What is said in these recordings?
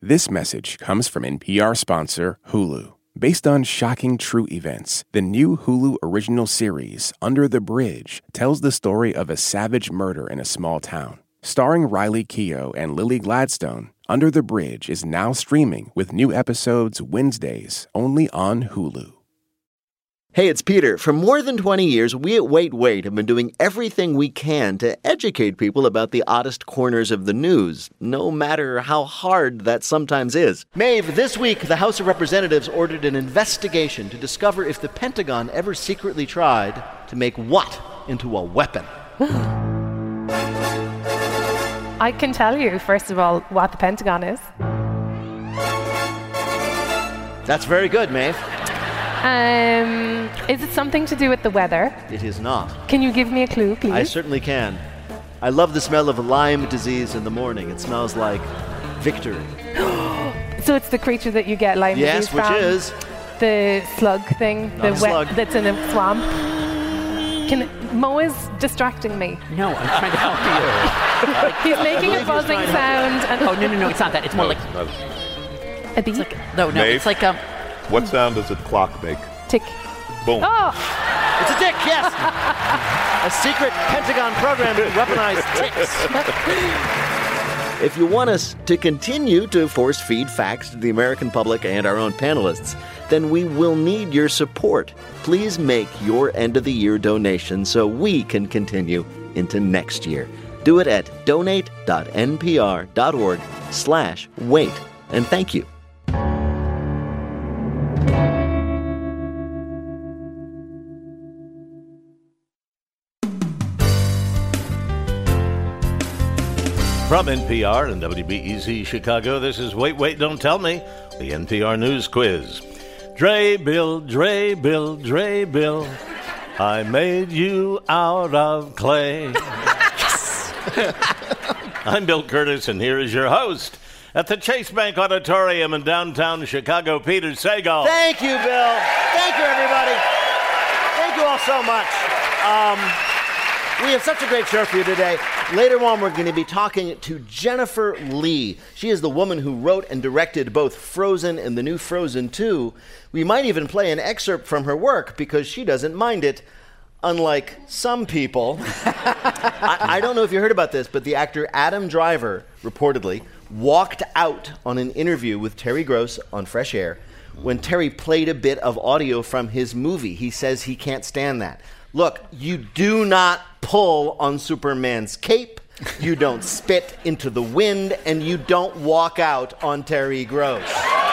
This message comes from NPR sponsor Hulu. Based on shocking true events, the new Hulu original series, Under the Bridge, tells the story of a savage murder in a small town. Starring Riley Keough and Lily Gladstone, Under the Bridge is now streaming with new episodes Wednesdays only on Hulu. Hey, it's Peter. For more than 20 years, we at Wait, Wait have been doing everything we can to educate people about the oddest corners of the news, no matter how hard that sometimes is. Maeve, this week, the House of Representatives ordered an investigation to discover if the Pentagon ever secretly tried to make what into a weapon? I can tell you, first of all, what the Pentagon is. That's very good, Maeve. Is it something to do with the weather? It is not. Can you give me a clue, please? I certainly can. I love the smell of Lyme disease in the morning. It smells like victory. So it's the creature that you get Lyme disease from? Yes, which is? The slug thing. Not a slug. That's in a swamp. Mo is distracting me. No, I'm trying to help you. He's making a buzzing sound. And Oh, no, it's not that. It's more like... A bee? Maeve? It's like... What sound does a clock make? Tick. Boom. Oh! It's a tick, yes! A secret Pentagon program to weaponize ticks. If you want us to continue to force feed facts to the American public and our own panelists, then we will need your support. Please make your end-of-the-year donation so we can continue into next year. Do it at donate.npr.org/wait. And thank you. From NPR and WBEZ Chicago, this is Wait, Wait, Don't Tell Me, the NPR News Quiz. Dre Bill, Dre Bill, Dre Bill, I made you out of clay. I'm Bill Curtis, and here is your host at the Chase Bank Auditorium in downtown Chicago, Peter Sagal. Thank you, Bill. Thank you, everybody. Thank you all so much. We have such a great show for you today. Later on, we're going to be talking to Jennifer Lee. She is the woman who wrote and directed both Frozen and the new Frozen 2. We might even play an excerpt from her work because she doesn't mind it, unlike some people. I don't know if you heard about this, but the actor Adam Driver reportedly walked out on an interview with Terry Gross on Fresh Air when Terry played a bit of audio from his movie. He says he can't stand that. Look, you do not pull on Superman's cape, you don't spit into the wind, and you don't walk out on Terry Gross.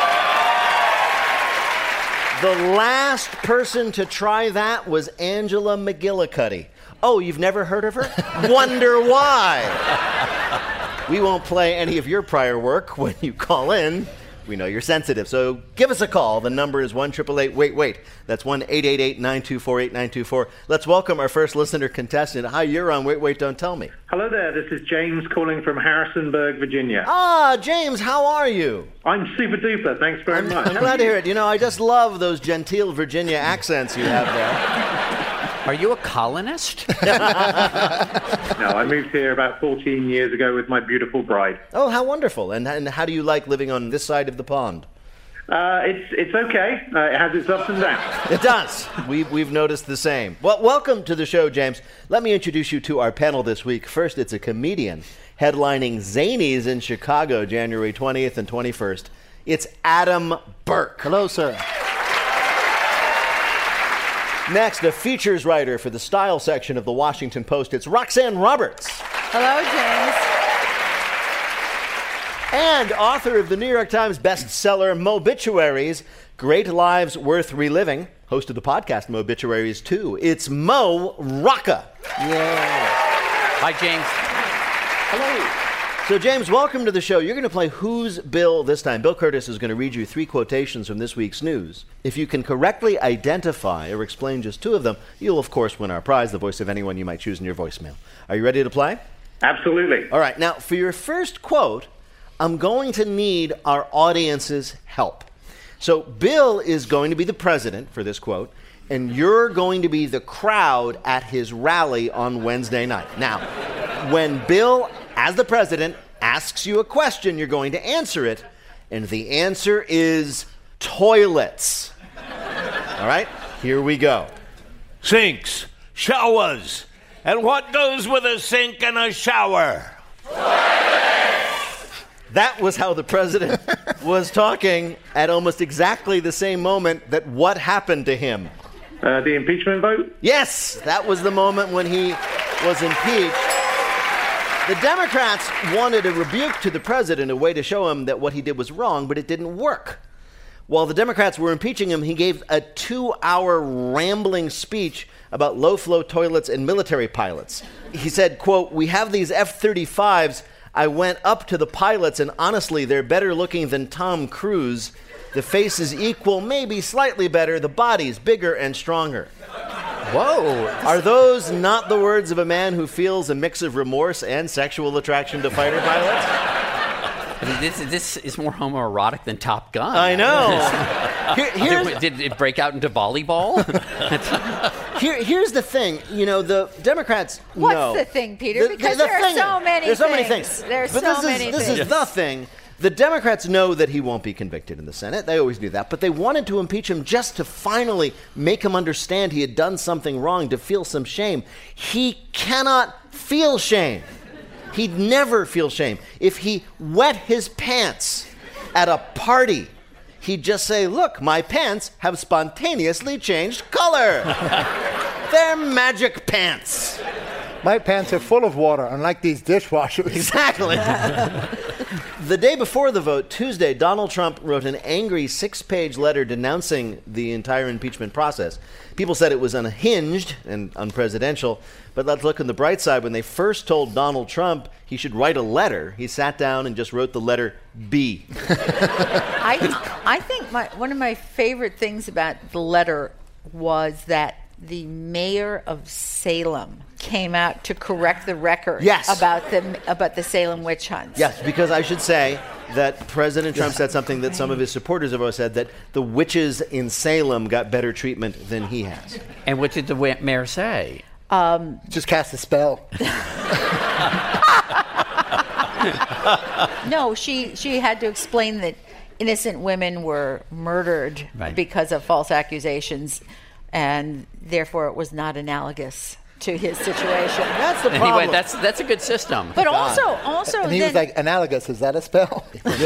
The last person to try that was Angela McGillicuddy. Oh, you've never heard of her? Wonder why. We won't play any of your prior work when you call in. We know you're sensitive, so give us a call. The number is 1-888-WAIT-WAIT. That's 1-888-924-8924. Let's welcome our first listener contestant. Hi, you're on Wait, Wait, Don't Tell Me. Hello there, this is James calling from Harrisonburg, Virginia. Ah, James, how are you? I'm super duper, thanks very much. I'm glad to hear it. You know, I just love those genteel Virginia accents you have there. Are you a colonist? No, I moved here about 14 years ago with my beautiful bride. Oh, how wonderful. And how do you like living on this side of the pond? It's okay. It has its ups and downs. It does. We've noticed the same. Well, welcome to the show, James. Let me introduce you to our panel this week. First, it's a comedian headlining Zanies in Chicago, January 20th and 21st. It's Adam Burke. Hello, sir. Next, a features writer for the style section of the Washington Post. It's Roxanne Roberts. Hello, James. And author of the New York Times bestseller Mobituaries, Great Lives Worth Reliving, host of the podcast Mobituaries too. It's Mo Rocca. Yeah. Hi, James. Hello. So, James, welcome to the show. You're going to play Who's Bill this time. Bill Curtis is going to read you 3 quotations from this week's news. If you can correctly identify or explain just 2 of them, you'll, of course, win our prize, the voice of anyone you might choose in your voicemail. Are you ready to play? Absolutely. All right. Now, for your first quote, I'm going to need our audience's help. So, Bill is going to be the president for this quote, and you're going to be the crowd at his rally on Wednesday night. Now, when Bill, as the president, asks you a question, you're going to answer it, And the answer is toilets. All right, here we go. Sinks, showers. And what goes with a sink and a shower? That was how the president was talking at almost exactly the same moment that what happened to him. The impeachment vote? Yes, that was the moment when he was impeached. The Democrats wanted a rebuke to the president, a way to show him that what he did was wrong, but it didn't work. While the Democrats were impeaching him, he gave a 2-hour rambling speech about low-flow toilets and military pilots. He said, quote, "We have these F-35s. I went up to the pilots, and honestly, they're better looking than Tom Cruise. The face is equal, maybe slightly better. The body's bigger and stronger." Whoa. Are those not the words of a man who feels a mix of remorse and sexual attraction to fighter pilots? I mean, this is more homoerotic than Top Gun. I know. Did it break out into volleyball? Here's the thing. You know, the Democrats What's know. the thing, Peter? Because there are so many There's so many things. things. There's But so many this things. is the thing. The Democrats know that he won't be convicted in the Senate. They always knew that. But they wanted to impeach him just to finally make him understand he had done something wrong, to feel some shame. He cannot feel shame. He'd never feel shame. If he wet his pants at a party, he'd just say, "Look, my pants have spontaneously changed color. They're magic pants." My pants are full of water, unlike these dishwashers. Exactly. The day before the vote, Tuesday, Donald Trump wrote an angry 6-page letter denouncing the entire impeachment process. People said it was unhinged and unpresidential, but let's look on the bright side. When they first told Donald Trump he should write a letter, he sat down and just wrote the letter B. I think one of my favorite things about the letter was that the mayor of Salem came out to correct the record about the Salem witch hunts. Yes, because I should say that President Trump said something that some of his supporters have always said, that the witches in Salem got better treatment than he has. And what did the mayor say? Just cast a spell. No, she had to explain that innocent women were murdered because of false accusations, and therefore it was not analogous to his situation. That's the problem. Anyway, that's a good system. But also, and he was like, analogous, is that a spell?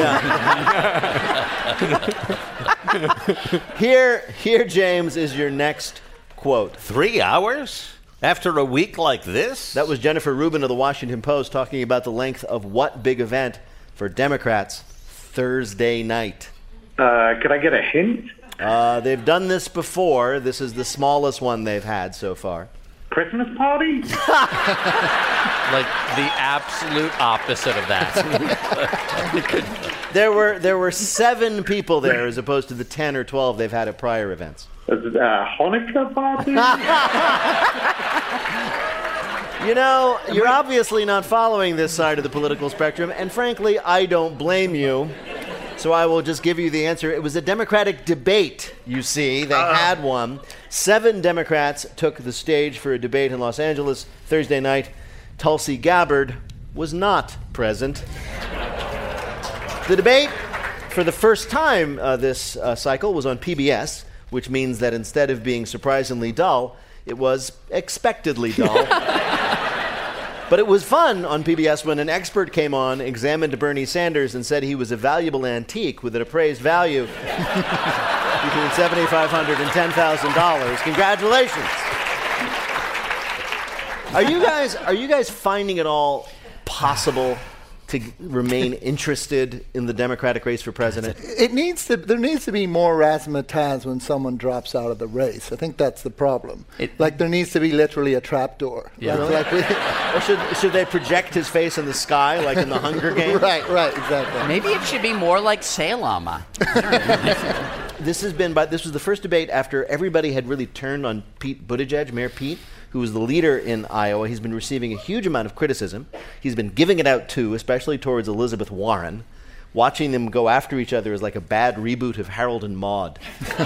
Here, James, is your next quote. 3 hours? After a week like this? That was Jennifer Rubin of the Washington Post talking about the length of what big event for Democrats Thursday night. Could I get a hint? They've done this before. This is the smallest one they've had so far. Christmas party? Like the absolute opposite of that. There were 7 people there as opposed to the 10 or 12 they've had at prior events. Hanukkah party? You know, you're obviously not following this side of the political spectrum, and frankly, I don't blame you. So I will just give you the answer. It was a Democratic debate, you see. They had one. 7 Democrats took the stage for a debate in Los Angeles Thursday night. Tulsi Gabbard was not present. The debate, for the first time this cycle, was on PBS, which means that instead of being surprisingly dull, it was expectedly dull. But it was fun on PBS when an expert came on, examined Bernie Sanders, and said he was a valuable antique with an appraised value between $7,500 and $10,000. Congratulations. Are you guys finding it all possible to remain interested in the Democratic race for president? There needs to be more razzmatazz when someone drops out of the race. I think that's the problem. There needs to be literally a trapdoor. Yeah. Or should they project his face in the sky like in the Hunger Games? Right, exactly. Maybe it should be more like Salem. This was the first debate after everybody had really turned on Pete Buttigieg, Mayor Pete, who was the leader in Iowa. He's been receiving a huge amount of criticism. He's been giving it out too, especially towards Elizabeth Warren. Watching them go after each other is like a bad reboot of Harold and Maude.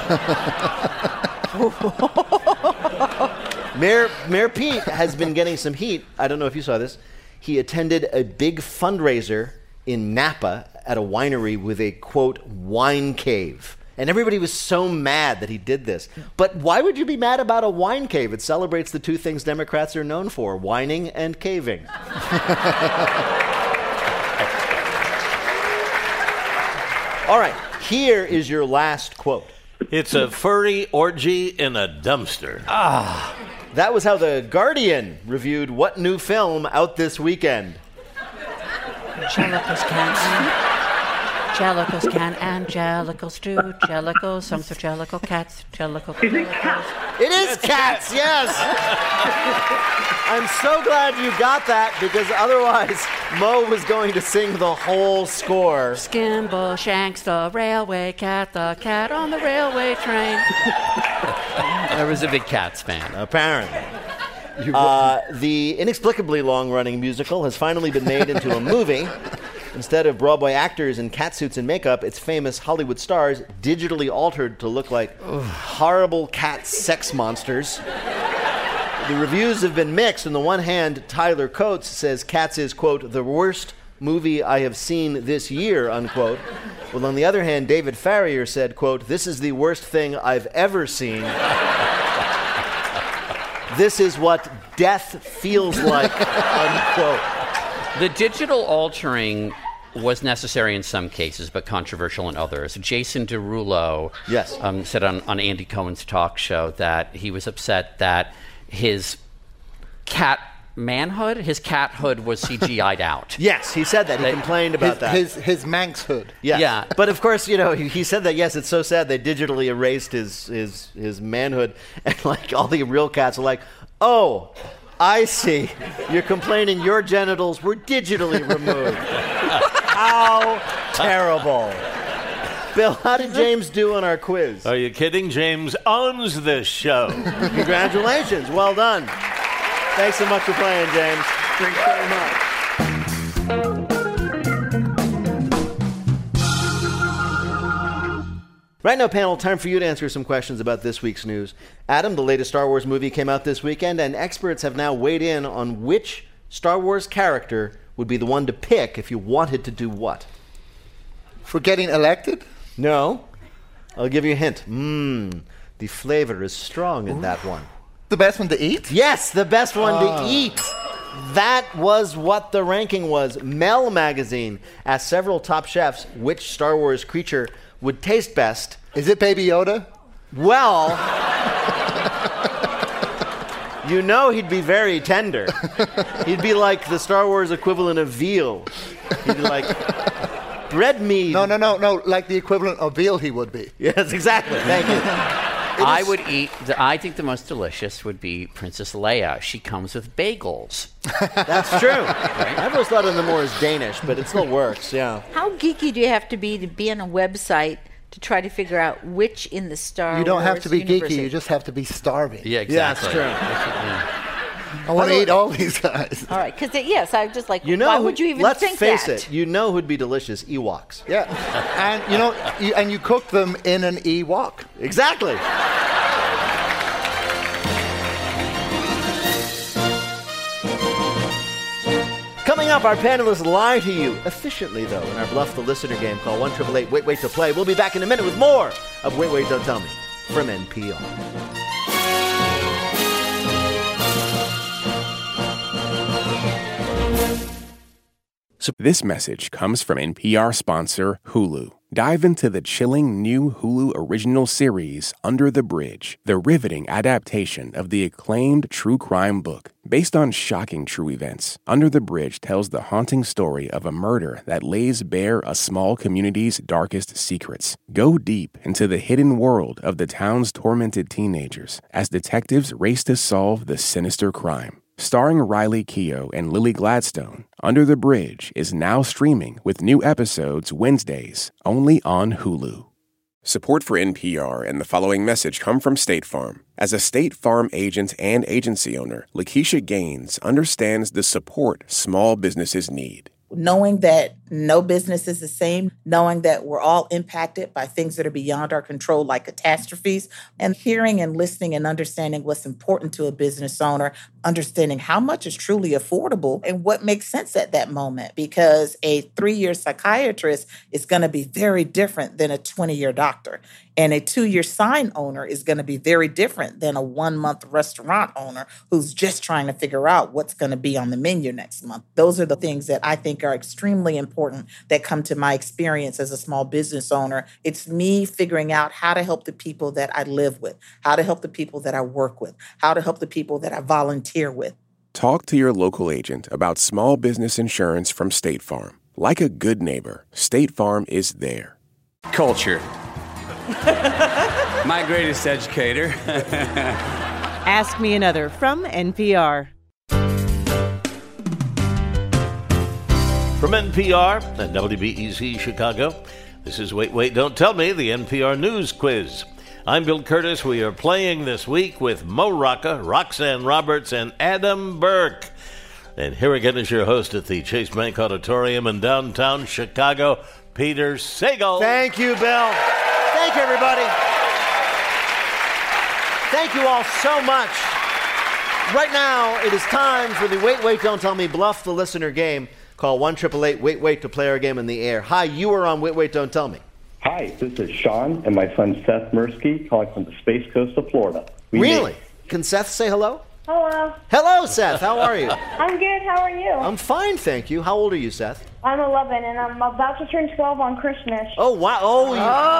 Mayor Pete has been getting some heat. I don't know if you saw this. He attended a big fundraiser in Napa at a winery with a, quote, wine cave. And everybody was so mad that he did this. But why would you be mad about a wine cave? It celebrates the two things Democrats are known for, whining and caving. All right, here is your last quote. It's a furry orgy in a dumpster. That was how The Guardian reviewed what new film out this weekend. Jellicles can, Angelicals do, Jellicles, some for Jellicle cats, Jellicle. Is it Cats? It is Cats, yes! I'm so glad you got that, because otherwise Mo was going to sing the whole score. Skimble Shanks, the railway cat, the cat on the railway train. I was a big Cats fan. Apparently. The inexplicably long-running musical has finally been made into a movie. Instead of Broadway actors in catsuits and makeup, it's famous Hollywood stars digitally altered to look like horrible cat sex monsters. The reviews have been mixed. On the one hand, Tyler Coates says Cats is, quote, the worst movie I have seen this year, unquote. Well, on the other hand, David Farrier said, quote, this is the worst thing I've ever seen. This is what death feels like, unquote. The digital altering was necessary in some cases, but controversial in others. Jason Derulo said on Andy Cohen's talk show that he was upset that his cat cathood was CGI'd out. Yes, he said that. He complained about that. His Manx hood. Yes. Yeah. But of course, he said that, yes, it's so sad they digitally erased his manhood. And like all the real cats are like, oh, I see. You're complaining your genitals were digitally removed. How terrible. Bill, how did James do on our quiz? Are you kidding? James owns this show. Congratulations. Well done. Thanks so much for playing, James. Thanks very much. Right now, panel, time for you to answer some questions about this week's news. Adam, the latest Star Wars movie came out this weekend, and experts have now weighed in on which Star Wars character would be the one to pick if you wanted to do what? For getting elected? No. I'll give you a hint. The flavor is strong in that one. The best one to eat? Yes, the best one to eat. That was what the ranking was. Mel Magazine asked several top chefs which Star Wars creature would taste best. Is it Baby Yoda? Well, you know he'd be very tender. He'd be like the Star Wars equivalent of veal. He'd be like bread meat. No. Like the equivalent of veal he would be. Yes, exactly. Thank you. I think the most delicious would be Princess Leia. She comes with bagels. That's true. Right? I've always thought of them more as Danish, but it still works, yeah. How geeky do you have to be on a website to try to figure out which in the Star Wars You don't have to be universe geeky, you just have to be starving. Yeah, exactly. Yeah, that's true. I want to eat all these guys. All right, because yes, I was just like, why would you even think that? Let's face it, you know who'd be delicious? Ewoks. Yeah, and you cook them in an Ewok. Exactly. Coming up, our panelists lie to you efficiently, though, in our Bluff the Listener game. Call 1-888-WAIT-WAIT to play. We'll be back in a minute with more of Wait, Wait, Don't Tell Me from NPR. So this message comes from NPR sponsor Hulu. Dive into the chilling new Hulu original series, Under the Bridge, the riveting adaptation of the acclaimed true crime book. Based on shocking true events, Under the Bridge tells the haunting story of a murder that lays bare a small community's darkest secrets. Go deep into the hidden world of the town's tormented teenagers as detectives race to solve the sinister crime. Starring Riley Keough and Lily Gladstone, Under the Bridge is now streaming with new episodes Wednesdays, only on Hulu. Support for NPR and the following message come from State Farm. As a State Farm agent and agency owner, Lakeisha Gaines understands the support small businesses need. knowing that no business is the same, knowing that we're all impacted by things that are beyond our control, like catastrophes, and hearing and listening and understanding what's important to a business owner, understanding how much is truly affordable and what makes sense at that moment, because a 3-year psychiatrist is going to be very different than a 20-year doctor. And a 2-year sign owner is going to be very different than a 1-month restaurant owner who's just trying to figure out what's going to be on the menu next month. Those are the things that I think are extremely important that come to my experience as a small business owner. It's me figuring out how to help the people that I live with, how to help the people that I work with, how to help the people that I volunteer with. Talk to your local agent about small business insurance from State Farm. Like a good neighbor, State Farm is there. Culture. My greatest educator. Ask Me Another from NPR. From NPR and WBEZ Chicago, this is Wait, Wait, Don't Tell Me, the NPR News Quiz. I'm Bill Curtis. We are playing this week with Mo Rocca, Roxanne Roberts, and Adam Burke. And here again is your host at the Chase Bank Auditorium in downtown Chicago, Peter Sagal. Thank you, Bill. Thank you, everybody. Thank you all so much. Right now, it is time for the Wait, Wait, Don't Tell Me Bluff the Listener game. Call 1-888-WAIT-WAIT to play our game in the air. Hi, you are on Wait, Wait, Don't Tell Me. Hi, this is Sean and my son Seth Mirsky calling from the Space Coast of Florida. Really? Can Seth say hello? Hello. Hello, Seth. How are you? I'm good. How are you? I'm fine, thank you. How old are you, Seth? I'm 11, and I'm about to turn 12 on Christmas. Oh, wow. Oh.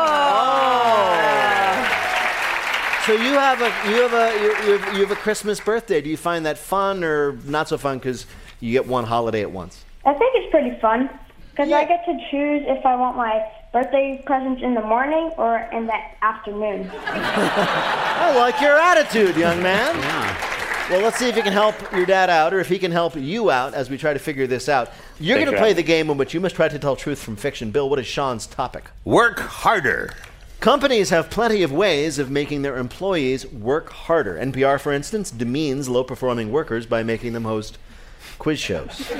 So you have a Christmas birthday. Do you find that fun or not so fun because you get one holiday at once? I think it's pretty fun because I get to choose if I want my birthday presents in the morning or in the afternoon. I like your attitude, young man. Yeah. Well, let's see if you can help your dad out or if he can help you out as we try to figure this out. You're going to play the game in which you must try to tell truth from fiction. Bill, what is Sean's topic? Work harder. Companies have plenty of ways of making their employees work harder. NPR, for instance, demeans low-performing workers by making them host quiz shows.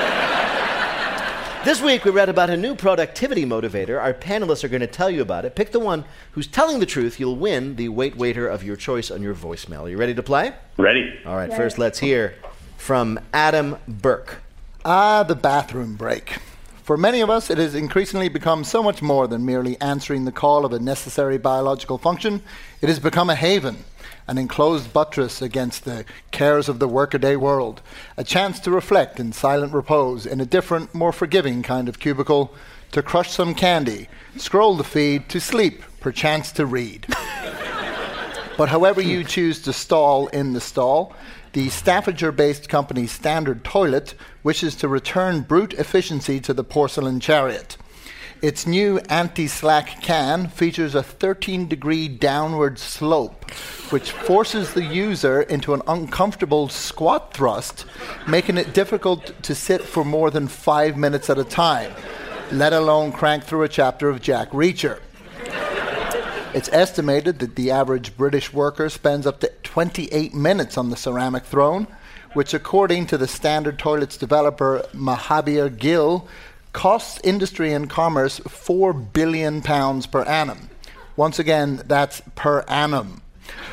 This week, we read about a new productivity motivator. Our panelists are going to tell you about it. Pick the one who's telling the truth. You'll win the Wait Waiter of your choice on your voicemail. Are you ready to play? Ready. All right, first let's hear from Adam Burke. The bathroom break. For many of us, it has increasingly become so much more than merely answering the call of a necessary biological function. It has become a haven, an enclosed buttress against the cares of the workaday world, a chance to reflect in silent repose in a different, more forgiving kind of cubicle, to crush some candy, scroll the feed, to sleep, perchance to read. But however you choose to stall in the stall, the Staffordshire-based company Standard Toilet wishes to return brute efficiency to the porcelain chariot. Its new anti-slack can features a 13-degree downward slope, which forces the user into an uncomfortable squat thrust, making it difficult to sit for more than 5 minutes at a time, let alone crank through a chapter of Jack Reacher. It's estimated that the average British worker spends up to 28 minutes on the ceramic throne, which, according to the Standard Toilet's developer Mahabir Gill, costs industry and commerce £4 billion per annum. Once again, that's per annum.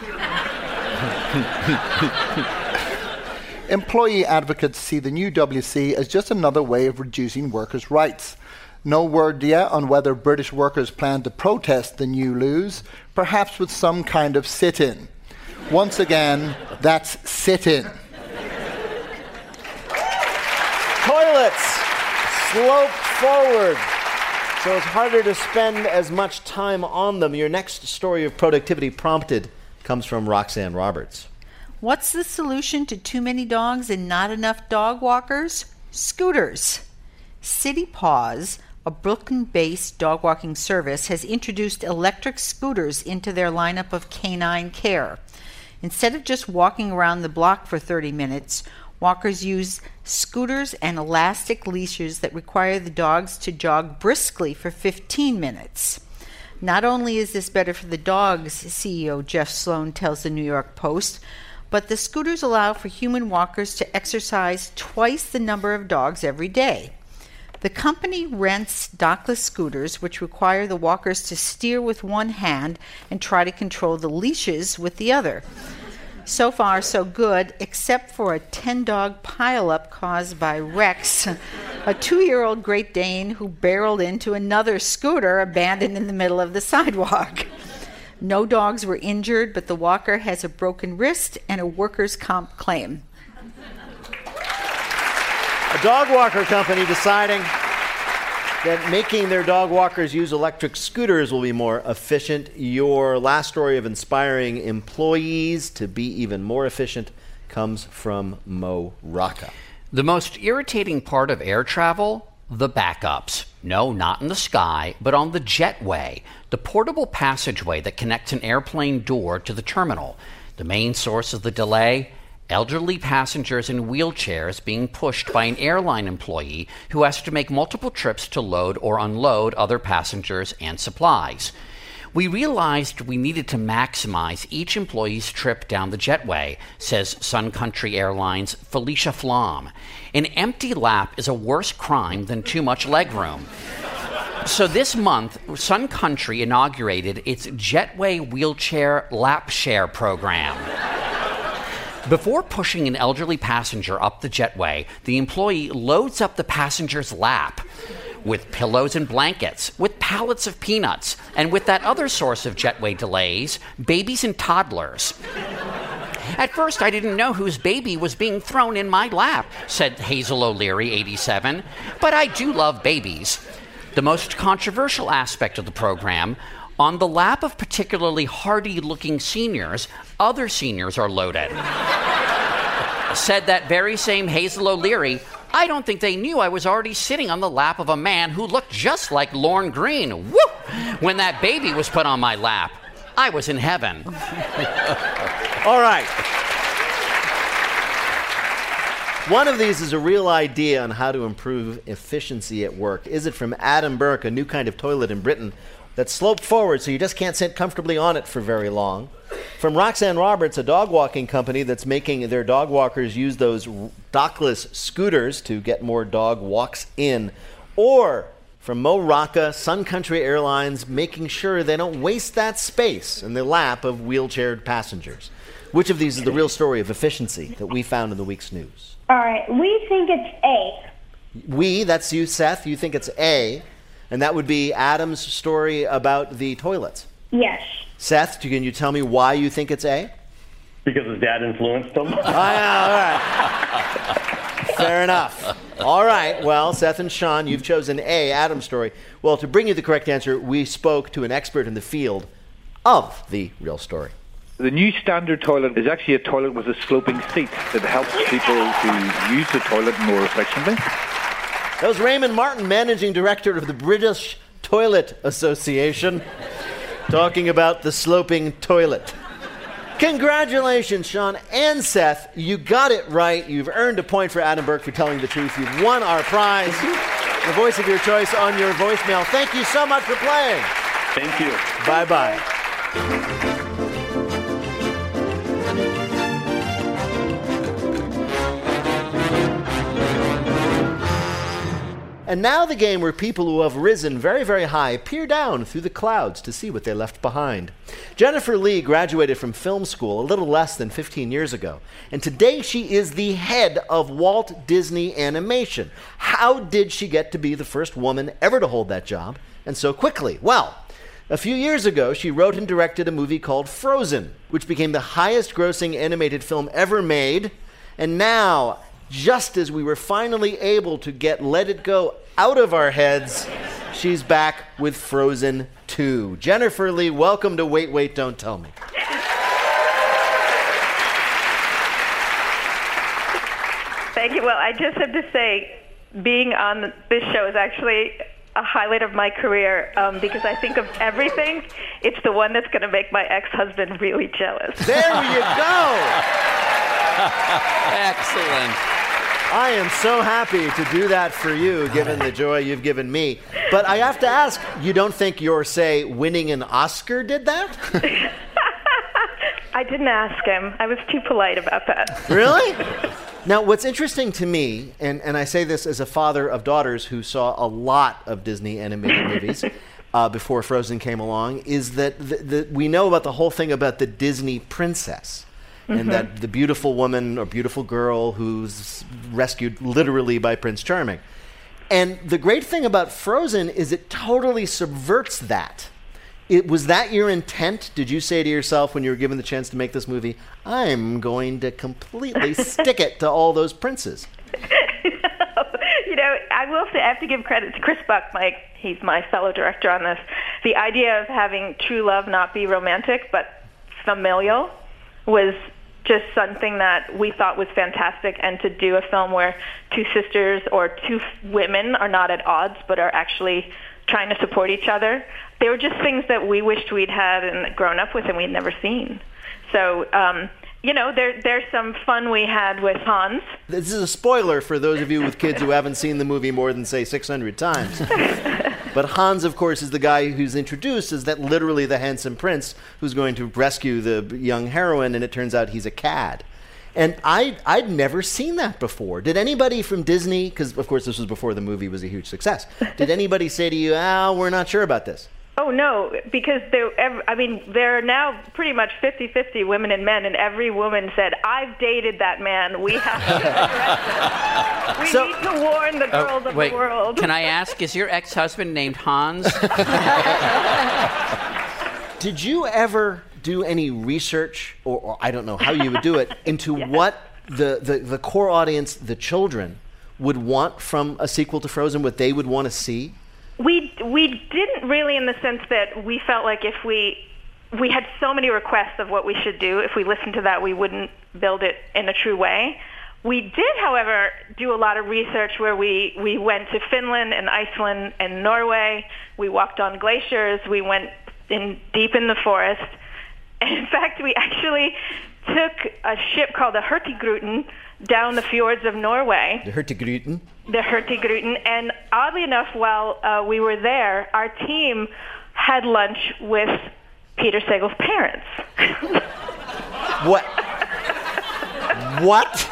Employee advocates see the new WC as just another way of reducing workers' rights. No word yet on whether British workers plan to protest the new loos, perhaps with some kind of sit-in. Once again, that's sit-in. Toilets slope forward, so it's harder to spend as much time on them. Your next story of productivity prompted comes from Roxanne Roberts. What's the solution to too many dogs and not enough dog walkers? Scooters. City Paws, a Brooklyn-based dog walking service, has introduced electric scooters into their lineup of canine care. Instead of just walking around the block for 30 minutes, walkers use scooters and elastic leashes that require the dogs to jog briskly for 15 minutes. Not only is this better for the dogs, CEO Jeff Sloan tells the New York Post, but the scooters allow for human walkers to exercise twice the number of dogs every day. The company rents dockless scooters, which require the walkers to steer with one hand and try to control the leashes with the other. So far, so good, except for a 10-dog pileup caused by Rex, a 2-year-old Great Dane who barreled into another scooter abandoned in the middle of the sidewalk. No dogs were injured, but the walker has a broken wrist and a workers' comp claim. A dog walker company deciding that making their dog walkers use electric scooters will be more efficient. Your last story of inspiring employees to be even more efficient comes from Mo Rocca. The most irritating part of air travel? The backups. No, not in the sky, but on the jetway, the portable passageway that connects an airplane door to the terminal. The main source of the delay? Elderly passengers in wheelchairs being pushed by an airline employee who has to make multiple trips to load or unload other passengers and supplies. We realized we needed to maximize each employee's trip down the jetway, says Sun Country Airlines' Felicia Flom. An empty lap is a worse crime than too much legroom. So this month, Sun Country inaugurated its Jetway Wheelchair Lap Share program. Before pushing an elderly passenger up the jetway, the employee loads up the passenger's lap with pillows and blankets, with pallets of peanuts, and with that other source of jetway delays, babies and toddlers. At first, I didn't know whose baby was being thrown in my lap, said Hazel O'Leary, 87, but I do love babies. The most controversial aspect of the program, on the lap of particularly hardy-looking seniors, other seniors are loaded. Said that very same Hazel O'Leary, I don't think they knew I was already sitting on the lap of a man who looked just like Lorne Greene. Woo! When that baby was put on my lap, I was in heaven. All right. One of these is a real idea on how to improve efficiency at work. Is it from Adam Burke, a new kind of toilet in Britain that's sloped forward so you just can't sit comfortably on it for very long? From Roxanne Roberts, a dog walking company that's making their dog walkers use those dockless scooters to get more dog walks in. Or from Mo Rocca, Sun Country Airlines, making sure they don't waste that space in the lap of wheelchaired passengers. Which of these is the real story of efficiency that we found in the week's news? All right, we think it's A. We, that's you, Seth, you think it's A. And that would be Adam's story about the toilets. Yes. Seth, can you tell me why you think it's A? Because his dad influenced him. All right. Fair enough. All right. Well, Seth and Sean, you've chosen A, Adam's story. Well, to bring you the correct answer, we spoke to an expert in the field of the real story. The new standard toilet is actually a toilet with a sloping seat that helps people to use the toilet more efficiently. That was Raymond Martin, Managing Director of the British Toilet Association, talking about the sloping toilet. Congratulations, Sean and Seth. You got it right. You've earned a point for Adam Burke for telling the truth. You've won our prize, the voice of your choice on your voicemail. Thank you so much for playing. Thank you. Bye-bye. And now the game where people who have risen very, very high peer down through the clouds to see what they left behind. Jennifer Lee graduated from film school a little less than 15 years ago, and today she is the head of Walt Disney Animation. How did she get to be the first woman ever to hold that job, and so quickly? Well, a few years ago, she wrote and directed a movie called Frozen, which became the highest-grossing animated film ever made, and now, just as we were finally able to get Let It Go out of our heads, she's back with Frozen 2. Jennifer Lee, welcome to Wait, Wait, Don't Tell Me. Thank you. Well, I just have to say, being on this show is actually a highlight of my career because I think of everything. It's the one that's going to make my ex-husband really jealous. There you go! Excellent. I am so happy to do that for you, given the joy you've given me. But I have to ask, you don't think your, say, winning an Oscar did that? I didn't ask him. I was too polite about that. Really? Now, what's interesting to me, and I say this as a father of daughters who saw a lot of Disney animated movies before Frozen came along, is that we know about the whole thing about the Disney princess. And that the beautiful woman or beautiful girl who's rescued literally by Prince Charming. And the great thing about Frozen is it totally subverts that. Was that your intent? Did you say to yourself when you were given the chance to make this movie, I'm going to completely stick it to all those princes? I will say I have to give credit to Chris Buck. He's my fellow director on this. The idea of having true love not be romantic but familial was just something that we thought was fantastic, and to do a film where two sisters or two women are not at odds but are actually trying to support each other. They were just things that we wished we'd had and grown up with and we'd never seen. So, there's some fun we had with Hans. This is a spoiler for those of you with kids who haven't seen the movie more than, say, 600 times. But Hans, of course, is the guy who's introduced as that literally the handsome prince who's going to rescue the young heroine, and it turns out he's a cad. And I'd never seen that before. Did anybody from Disney, because of course this was before the movie was a huge success, did anybody say to you, we're not sure about this? Oh, no, because there are now pretty much 50-50 women and men, and every woman said, I've dated that man. We have to We need to warn the girls of the world. Can I ask, is your ex-husband named Hans? Did you ever do any research, or I don't know how you would do it, into what the core audience, the children, would want from a sequel to Frozen, what they would want to see? We didn't really, in the sense that we felt like if we had so many requests of what we should do, if we listened to that, we wouldn't build it in a true way. We did, however, do a lot of research where we went to Finland and Iceland and Norway. We walked on glaciers. We went deep in the forest. And in fact, we actually took a ship called the Hurtigruten down the fjords of Norway. The Hurtigruten? The Hurtigruten. And oddly enough, while we were there, our team had lunch with Peter Sagal's parents. What? What?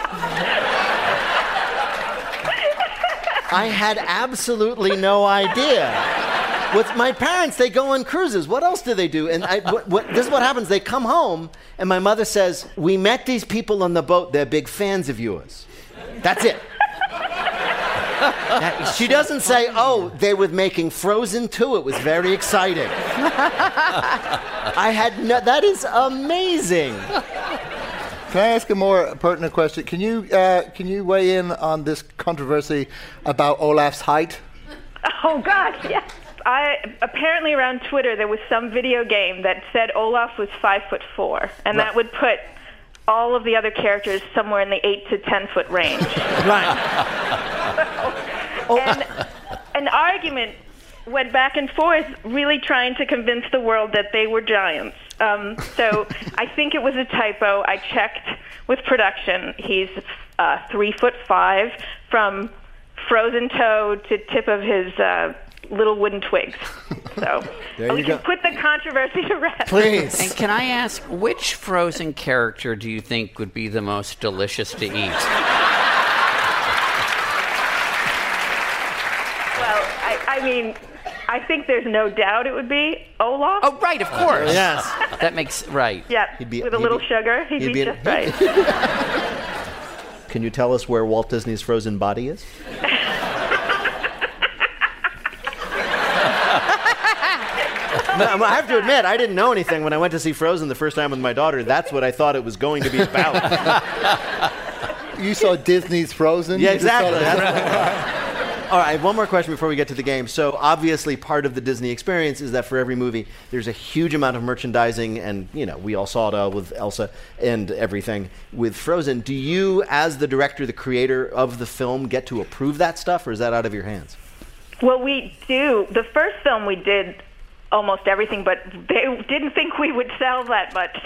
I had absolutely no idea. With my parents, they go on cruises. What else do they do? And this is what happens. They come home, and my mother says, we met these people on the boat. They're big fans of yours. That's it. She doesn't say, they were making Frozen 2. It was very exciting. That is amazing. Can I ask a more pertinent question? Can you weigh in on this controversy about Olaf's height? Oh, God, yes. Apparently around Twitter there was some video game that said Olaf was 5'4", and that would put all of the other characters somewhere in the 8 to 10 foot range. Right. And an argument went back and forth, really trying to convince the world that they were giants. So I think it was a typo. I checked with production. He's 3'5" from frozen toe to tip of his little wooden twigs. So we can put the controversy to rest. Please. And can I ask, which Frozen character do you think would be the most delicious to eat? Well, I think there's no doubt it would be Olaf. Oh, right, of course. Yes. That makes, right. Yeah, with a little sugar, he'd be just right. Can you tell us where Walt Disney's frozen body is? No, I have to admit, I didn't know anything when I went to see Frozen the first time with my daughter. That's what I thought it was going to be about. You saw Disney's Frozen? Yeah, exactly. All right, I have one more question before we get to the game. So obviously part of the Disney experience is that for every movie, there's a huge amount of merchandising, and we all saw it all with Elsa and everything with Frozen. Do you, as the director, the creator of the film, get to approve that stuff, or is that out of your hands? Well, we do. The first film we did almost everything, but they didn't think we would sell that much.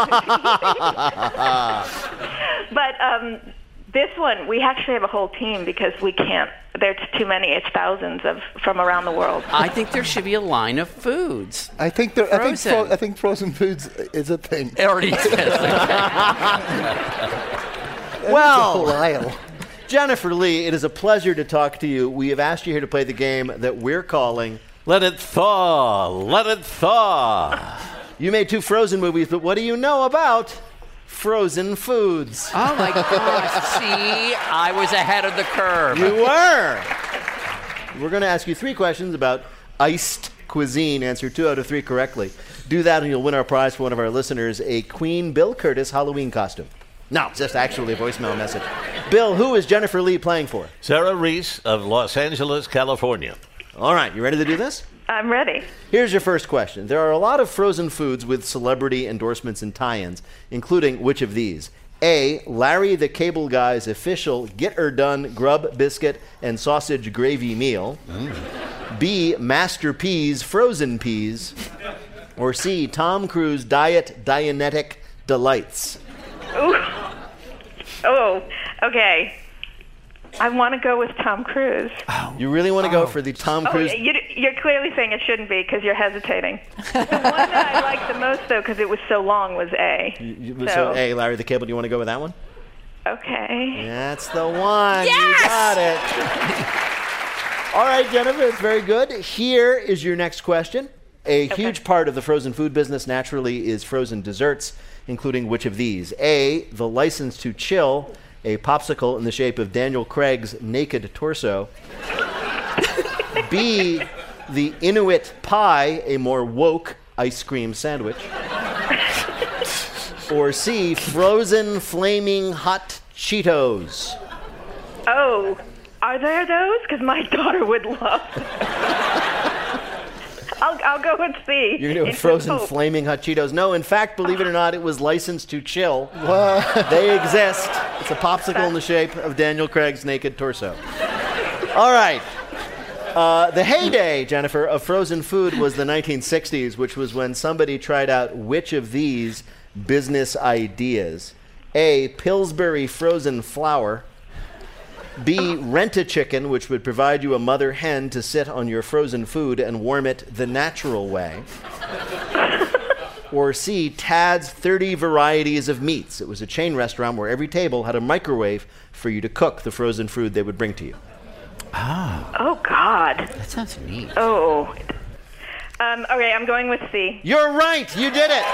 But this one, we actually have a whole team because we can't. There's too many. It's thousands from around the world. I think there should be a line of foods. I think frozen foods is a thing. It already is. Well, Jennifer Lee, it is a pleasure to talk to you. We have asked you here to play the game that we're calling Let It Thaw, Let It Thaw. You made 2 Frozen movies, but what do you know about frozen foods? Oh, my gosh. See, I was ahead of the curve. You were. We're going to ask you 3 questions about iced cuisine. Answer 2 out of 3 correctly. Do that and you'll win our prize for one of our listeners, a Queen Bill Curtis Halloween costume. No, it's just actually a voicemail message. Bill, who is Jennifer Lee playing for? Sarah Reese of Los Angeles, California. All right, you ready to do this? I'm ready. Here's your first question. There are a lot of frozen foods with celebrity endorsements and tie-ins, including which of these? A, Larry the Cable Guy's official get-er-done grub biscuit and sausage gravy meal. B, Master P's frozen peas. Or C, Tom Cruise Diet Dianetic Delights. Ooh. Oh, okay. I want to go with Tom Cruise. You really want to go for the Tom Cruise? You're clearly saying it shouldn't be because you're hesitating. The one that I liked the most, though, because it was so long, was A. So A, Larry the Cable. Do you want to go with that one? Okay. That's the one. Yes! You got it. All right, Jennifer, that's very good. Here is your next question. A huge part of the frozen food business, naturally, is frozen desserts, including which of these? A, the license to chill, a popsicle in the shape of Daniel Craig's naked torso. B, the Inuit pie, a more woke ice cream sandwich. Or C, frozen flaming hot Cheetos. Oh, are there those? Because my daughter would love I'll go with C. You're going to do frozen flaming hot Cheetos. No, in fact, believe it or not, it was licensed to chill. They exist. It's a popsicle in the shape of Daniel Craig's naked torso. All right. The heyday, Jennifer, of frozen food was the 1960s, which was when somebody tried out which of these business ideas? A, Pillsbury frozen flour. B, Rent-A-Chicken, which would provide you a mother hen to sit on your frozen food and warm it the natural way. Or C, Tad's 30 Varieties of Meats. It was a chain restaurant where every table had a microwave for you to cook the frozen food they would bring to you. Oh, God. That sounds neat. Oh. Okay, I'm going with C. You're right. You did it.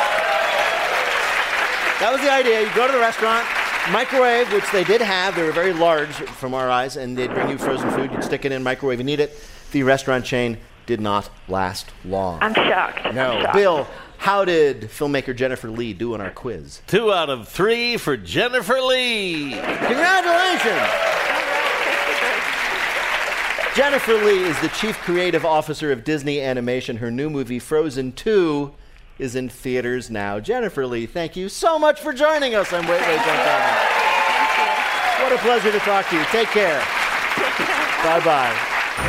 That was the idea. You go to the restaurant, microwave, which they did have. They were very large from our eyes, and they'd bring you frozen food. You'd stick it in, microwave, and eat it. The restaurant chain did not last long. I'm shocked. No. Bill, how did filmmaker Jennifer Lee do on our quiz? 2 out of 3 for Jennifer Lee. Congratulations. Jennifer Lee is the Chief Creative Officer of Disney Animation. Her new movie, Frozen 2, is in theaters now. Jennifer Lee, thank you so much for joining us on Wait, Wait, Don't Tell Me. What a pleasure to talk to you. Take care. Bye-bye.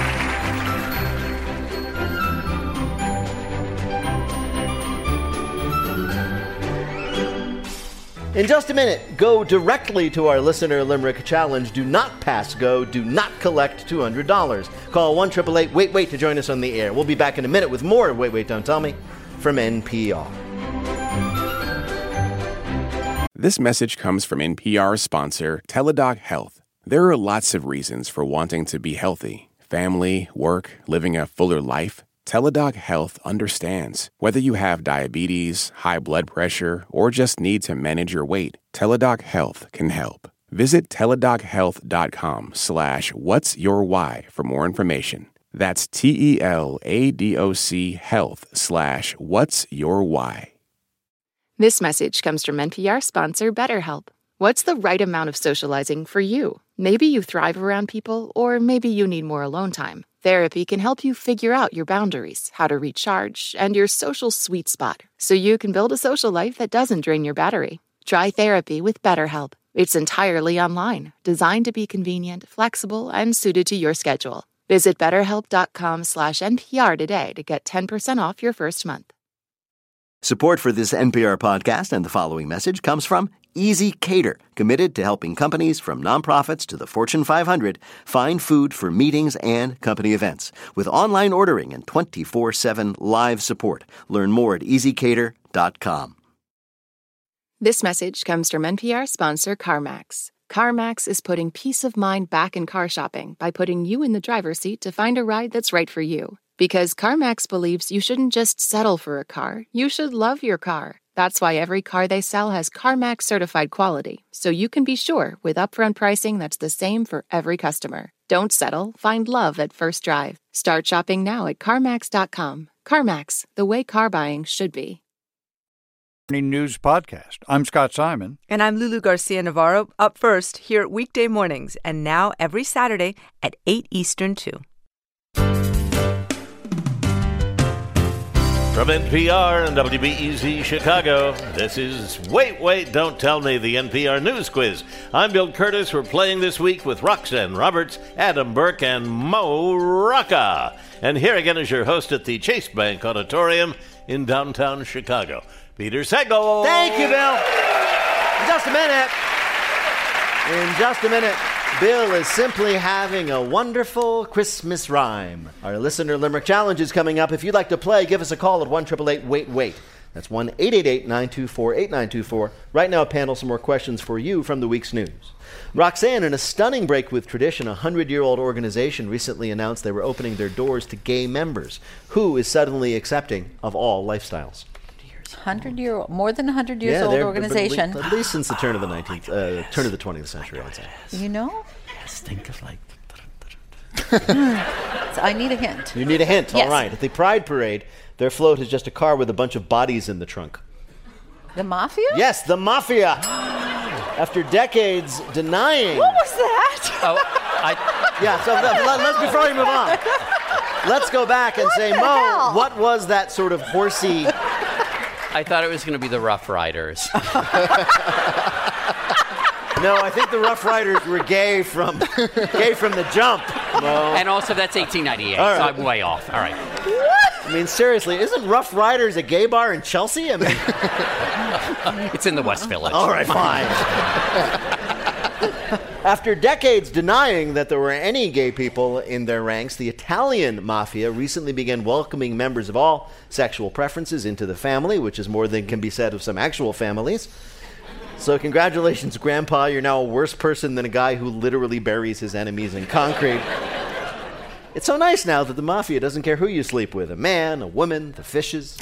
In just a minute, go directly to our Listener Limerick Challenge. Do not pass go. Do not collect $200. Call 1-888-WAIT-WAIT to join us on the air. We'll be back in a minute with more Wait, Wait, Don't Tell Me from NPR. This message comes from NPR sponsor Teladoc Health. There are lots of reasons for wanting to be healthy. Family, work, living a fuller life. Teladoc Health understands. Whether you have diabetes, high blood pressure, or just need to manage your weight, Teladoc Health can help. Visit teladochealth.com/what's your why for more information. That's TELADOC health/what's your why. This message comes from NPR sponsor BetterHelp. What's the right amount of socializing for you? Maybe you thrive around people, or maybe you need more alone time. Therapy can help you figure out your boundaries, how to recharge, and your social sweet spot, so you can build a social life that doesn't drain your battery. Try therapy with BetterHelp. It's entirely online, designed to be convenient, flexible, and suited to your schedule. Visit BetterHelp.com/NPR today to get 10% off your first month. Support for this NPR podcast and the following message comes from Easy Cater, committed to helping companies from nonprofits to the Fortune 500 find food for meetings and company events. With online ordering and 24/7 live support. Learn more at easycater.com. This message comes from NPR sponsor CarMax. CarMax is putting peace of mind back in car shopping by putting you in the driver's seat to find a ride that's right for you. Because CarMax believes you shouldn't just settle for a car, you should love your car. That's why every car they sell has CarMax certified quality, so you can be sure with upfront pricing that's the same for every customer. Don't settle, find love at first drive. Start shopping now at CarMax.com. CarMax, the way car buying should be. News Podcast. I'm Scott Simon. And I'm Lulu Garcia-Navarro, up first here weekday mornings and now every Saturday at 8 Eastern too. From NPR and WBEZ Chicago, this is Wait, Don't Tell Me, the NPR News Quiz. I'm Bill Curtis. We're playing this week with Roxanne Roberts, Adam Burke, and Mo Rocca. And here again is your host at the Chase Bank Auditorium in downtown Chicago, Peter Sagal. Thank you, Bill. In just a minute, Bill is simply having a wonderful Christmas rhyme. Our Listener Limerick Challenge is coming up. If you'd like to play, give us a call at 1-888-WAIT-WAIT. That's 1-888-924-8924. Right now, panel, some more questions for you from the week's news. Roxanne, in a stunning break with tradition, a 100-year-old organization recently announced they were opening their doors to gay members. Who is suddenly accepting of all lifestyles? 100-year-old, more than 100 years old organization. At least since the turn of the 20th century, I'd say. You know? Yes, think of like... So I need a hint. You need a hint, yes. All right. At the Pride Parade, their float is just a car with a bunch of bodies in the trunk. The Mafia? Yes, the Mafia. After decades denying... What was that? So let's, before we move on, let's go back and say, Mo, what was that sort of horsey... I thought it was going to be the Rough Riders. No, I think the Rough Riders were gay from the jump. Mo. And also, that's 1898, right. so I'm way off. All right. What? I mean, seriously, isn't Rough Riders a gay bar in Chelsea? I mean, it's in the West Village. All right, fine. After decades denying that there were any gay people in their ranks, the Italian Mafia recently began welcoming members of all sexual preferences into the family, which is more than can be said of some actual families. So congratulations, Grandpa. You're now a worse person than a guy who literally buries his enemies in concrete. It's so nice now that the Mafia doesn't care who you sleep with, a man, a woman, the fishes.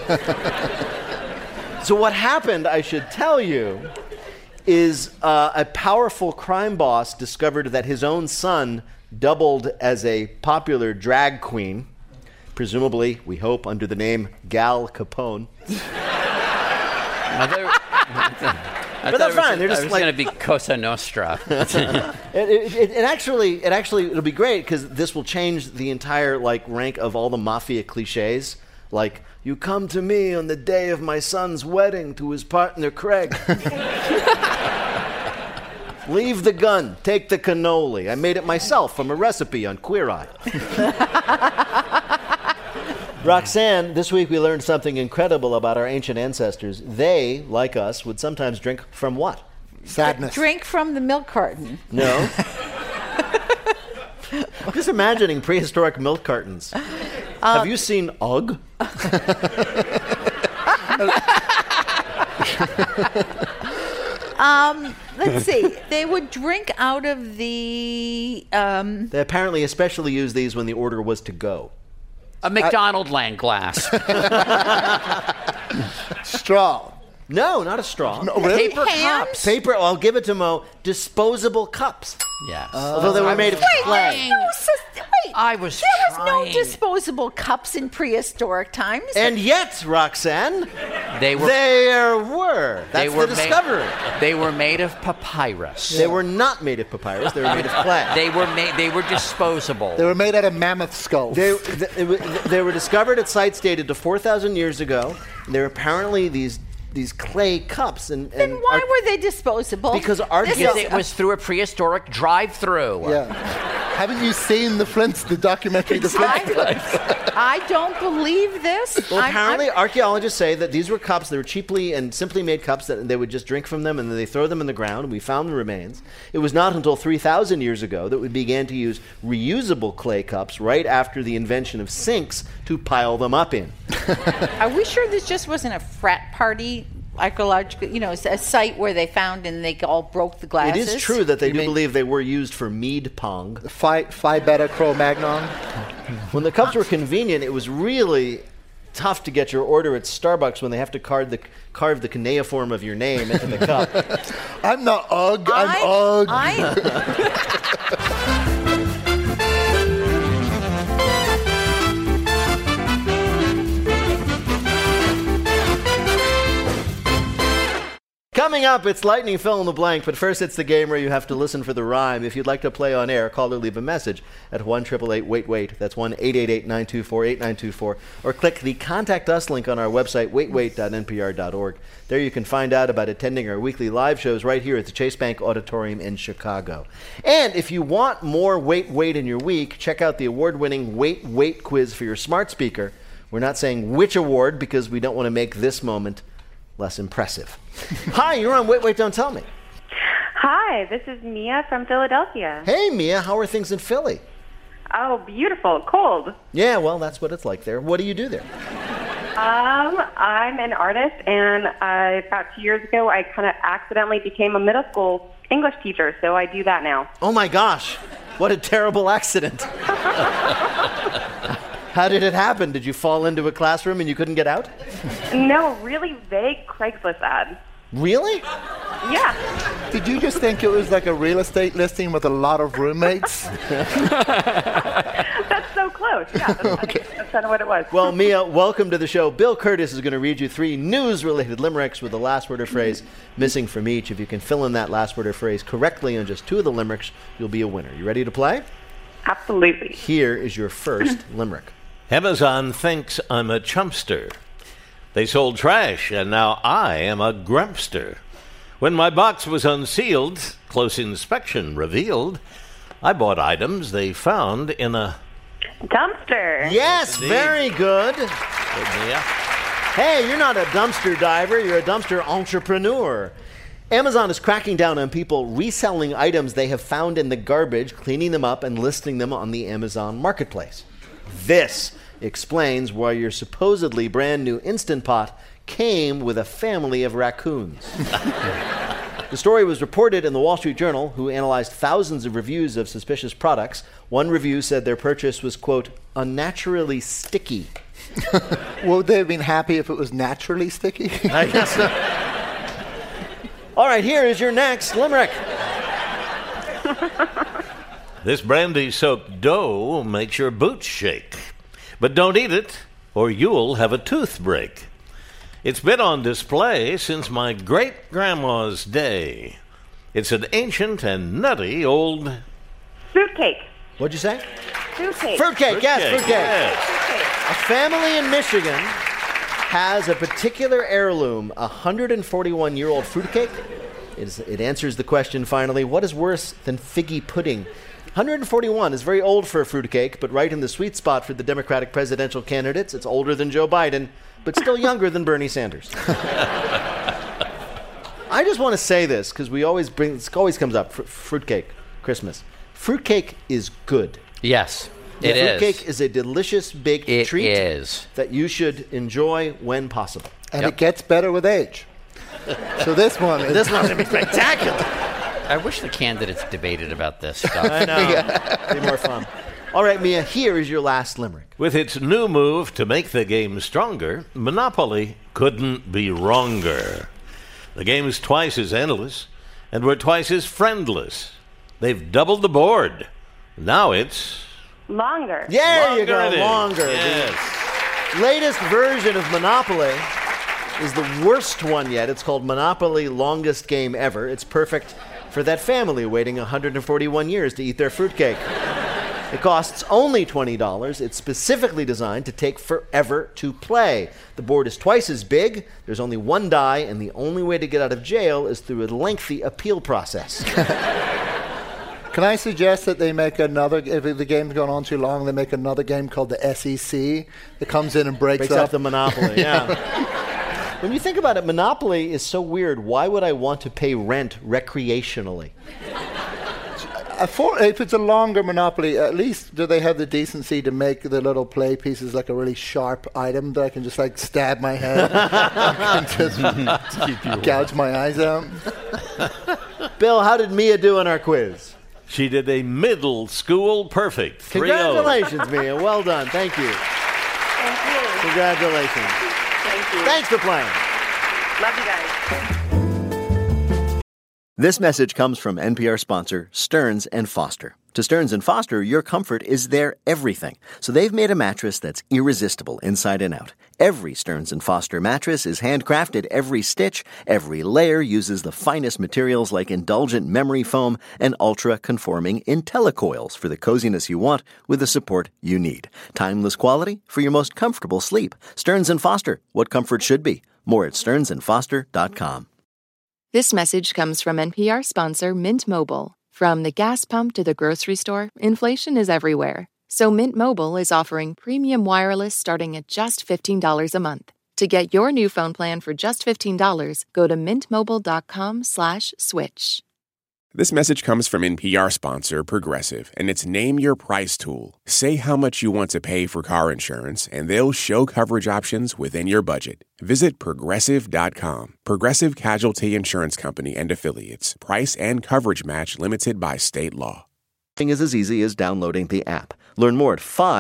So what happened, I should tell you, is a powerful crime boss discovered that his own son doubled as a popular drag queen, presumably, we hope, under the name Gal Capone. But that's fine. They're just like going to be Cosa Nostra. It'll be great because this will change the entire rank of all the Mafia cliches. Like, you come to me on the day of my son's wedding to his partner Craig. Leave the gun, take the cannoli. I made it myself from a recipe on Queer Eye. Roxanne, this week we learned something incredible about our ancient ancestors. They, like us, would sometimes drink from what? Sadness. Drink from the milk carton. No. I'm just imagining prehistoric milk cartons. Have you seen UGG? Let's see. They would drink out of the... They apparently especially used these when the order was to go. A McDonald land glass. Straw. No, not a straw. No, really? Paper cups. Paper, I'll give it to Mo. Disposable cups. Yes. Although they were made of clay. I was There was no disposable cups in prehistoric times. And yet, Roxanne, there were. That's the discovery. They were made of papyrus. They were not made of papyrus. They were made of clay. They were disposable. They were made out of mammoth skulls. They were discovered at sites dated to 4,000 years ago. They're apparently these clay cups. And then why were they disposable? Because it was through a prehistoric drive-through. Yeah. Haven't you seen the documentary The Flintstones? I don't believe this. Well, apparently archaeologists say that these were cups. They were cheaply and simply made cups that they would just drink from them and then they throw them in the ground. And we found the remains. It was not until 3,000 years ago that we began to use reusable clay cups right after the invention of sinks to pile them up in. Are we sure this just wasn't a frat party archaeological, a site where they found and they all broke the glasses. It is true that they do believe they were used for mead pong. Phi Beta Cro-Magnon. When the cups were convenient, it was really tough to get your order at Starbucks when they have to carve the cuneiform of your name into the cup. I'm not Ugg, I'm Ugg. Coming up, it's Lightning Fill in the Blank, but first it's the game where you have to listen for the rhyme. If you'd like to play on air, call or leave a message at 1-888-WAIT-WAIT. That's 1-888-924-8924. Or click the Contact Us link on our website, waitwait.npr.org. There you can find out about attending our weekly live shows right here at the Chase Bank Auditorium in Chicago. And if you want more Wait Wait in your week, check out the award-winning Wait Wait quiz for your smart speaker. We're not saying which award because we don't want to make this moment less impressive. Hi, you're on Wait, Wait, Don't Tell Me. Hi, this is Mia from Philadelphia. Hey, Mia, how are things in Philly? Oh, beautiful. Cold. Yeah, well, that's what it's like there. What do you do there? I'm an artist, and about 2 years ago, I kind of accidentally became a middle school English teacher, so I do that now. Oh, my gosh. What a terrible accident. How did it happen? Did you fall into a classroom and you couldn't get out? No, really vague Craigslist ad. Really? Yeah. Did you just think it was like a real estate listing with a lot of roommates? That's so close. Yeah, that's kind of what it was. Well, Mia, welcome to the show. Bill Curtis is going to read you 3 news-related limericks with the last word or phrase missing from each. If you can fill in that last word or phrase correctly on just 2 of the limericks, you'll be a winner. You ready to play? Absolutely. Here is your first limerick. Amazon thinks I'm a chumpster. They sold trash, and now I am a grumpster. When my box was unsealed, close inspection revealed, I bought items they found in a dumpster. Yes, very good. Hey, you're not a dumpster diver, you're a dumpster entrepreneur. Amazon is cracking down on people reselling items they have found in the garbage, cleaning them up, and listing them on the Amazon marketplace. This explains why your supposedly brand new Instant Pot came with a family of raccoons. The story was reported in the Wall Street Journal, who analyzed thousands of reviews of suspicious products. One review said their purchase was, quote, unnaturally sticky. Would they have been happy if it was naturally sticky? I guess so. All right, here is your next limerick. This brandy soaked dough makes your boots shake. But don't eat it, or you'll have a tooth break. It's been on display since my great-grandma's day. It's an ancient and nutty old... Fruitcake. What'd you say? Fruitcake. Fruitcake, yes, fruitcake. Yes. A family in Michigan has a particular heirloom, a 141-year-old fruitcake. It answers the question, finally, what is worse than figgy pudding? 141 is very old for a fruitcake, but right in the sweet spot for the Democratic presidential candidates. It's older than Joe Biden, but still younger than Bernie Sanders. I just want to say this, because it always comes up, fruitcake, Christmas. Fruitcake is good. Yes, it is. Fruitcake is a delicious baked treat is. That you should enjoy when possible. And it gets better with age. So this one's going to be spectacular. I wish the candidates debated about this stuff. I know. It'd be more fun. All right, Mia, here is your last limerick. With its new move to make the game stronger, Monopoly couldn't be wronger. The game is twice as endless, and we're twice as friendless. They've doubled the board. Now it's... longer. There you go, it is. longer. Yes. The latest version of Monopoly is the worst one yet. It's called Monopoly Longest Game Ever. It's perfect for that family waiting 141 years to eat their fruitcake. It costs only $20. It's specifically designed to take forever to play. The board is twice as big, there's only one die, and the only way to get out of jail is through a lengthy appeal process. Can I suggest that they make another, if the game's gone on too long, they make another game called the SEC that comes in and breaks up the Monopoly, yeah. When you think about it, Monopoly is so weird. Why would I want to pay rent recreationally? If it's a longer Monopoly, at least do they have the decency to make the little play pieces like a really sharp item that I can just like stab my head and just gouge my eyes out? Bill, how did Mia do in our quiz? She did a middle school perfect. 3-0. Congratulations, Mia. Well done. Thank you. Thank you. Congratulations. Thank you. Thanks for playing. Love you guys. This message comes from NPR sponsor Stearns & Foster. To Stearns & Foster, your comfort is their everything. So they've made a mattress that's irresistible inside and out. Every Stearns & Foster mattress is handcrafted. Every stitch, every layer uses the finest materials like indulgent memory foam and ultra-conforming IntelliCoils for the coziness you want with the support you need. Timeless quality for your most comfortable sleep. Stearns & Foster, what comfort should be. More at stearnsandfoster.com. This message comes from NPR sponsor Mint Mobile. From the gas pump to the grocery store, inflation is everywhere. So Mint Mobile is offering premium wireless starting at just $15 a month. To get your new phone plan for just $15, go to mintmobile.com/switch. This message comes from NPR sponsor Progressive and its Name Your Price tool. Say how much you want to pay for car insurance, and they'll show coverage options within your budget. Visit Progressive.com. Progressive Casualty Insurance Company and Affiliates. Price and coverage match limited by state law. Is as easy as downloading the app. Learn more at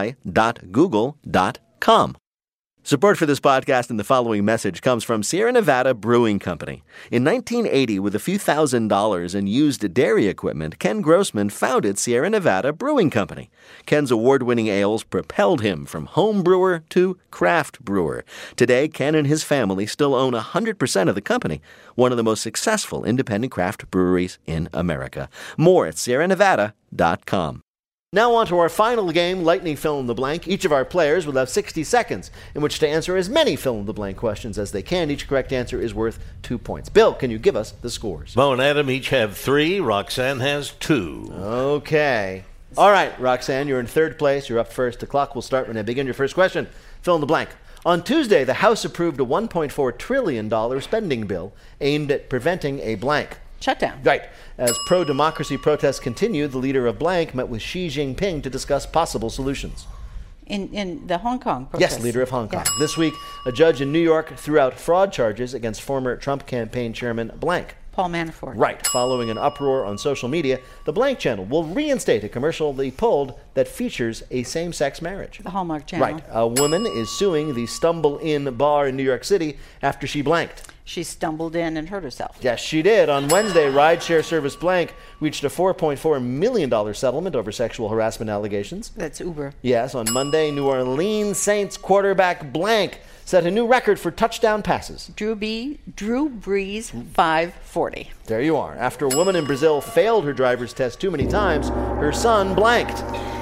fi.google.com. Support for this podcast and the following message comes from Sierra Nevada Brewing Company. In 1980, with a few $1,000s in used dairy equipment, Ken Grossman founded Sierra Nevada Brewing Company. Ken's award-winning ales propelled him from home brewer to craft brewer. Today, Ken and his family still own 100% of the company, one of the most successful independent craft breweries in America. More at sierranevada.com. Now on to our final game, Lightning Fill in the Blank. Each of our players will have 60 seconds in which to answer as many fill-in-the-blank questions as they can. Each correct answer is worth 2 points. Bill, can you give us the scores? Mo and Adam each have 3. Roxanne has 2. Okay. All right, Roxanne, you're in third place. You're up first. The clock will start when I begin your first question. Fill in the blank. On Tuesday, the House approved a $1.4 trillion spending bill aimed at preventing a blank. Shutdown. Right. As pro-democracy protests continued, the leader of blank met with Xi Jinping to discuss possible solutions. In the Hong Kong protests? Yes, leader of Hong Kong. Yeah. This week, a judge in New York threw out fraud charges against former Trump campaign chairman blank. Paul Manafort. Right. Following an uproar on social media, the Blank Channel will reinstate a commercial they pulled that features a same-sex marriage. The Hallmark Channel. Right. A woman is suing the Stumble Inn bar in New York City after she blanked. She stumbled in and hurt herself. Yes, she did. On Wednesday, rideshare service blank reached a $4.4 million settlement over sexual harassment allegations. That's Uber. Yes, on Monday, New Orleans Saints quarterback blank set a new record for touchdown passes. Drew Brees, 540. There you are. After a woman in Brazil failed her driver's test too many times, her son blanked.